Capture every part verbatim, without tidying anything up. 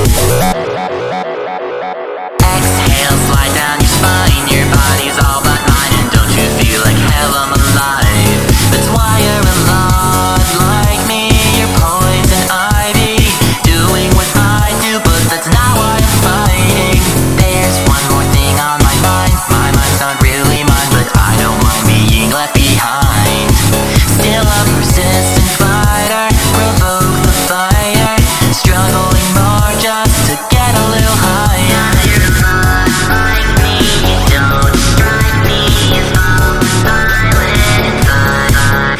Exhale, slide down your spine. Your body's all but mine, and don't you feel like hell? I'm alive. That's why you're a lot like me. You're poison ivy, doing what I do, but that's not why I'm fighting. There's one more thing on my mind. My mind's not really mine, but I don't mind being left behind. Still a persistent fighter, provoke the fire, struggling more just to get a little higher. You're a lot like me, you don't strike me as all violent inside.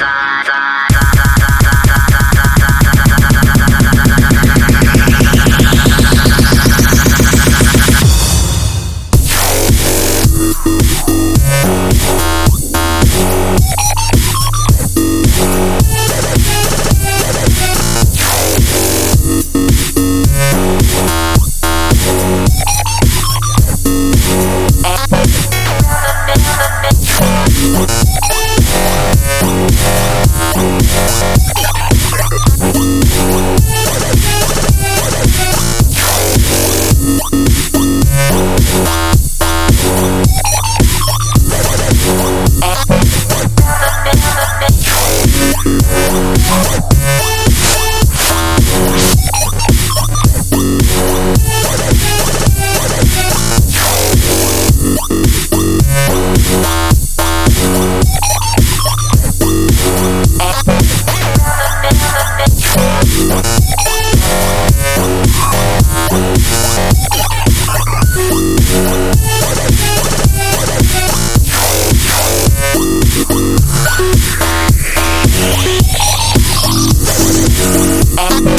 And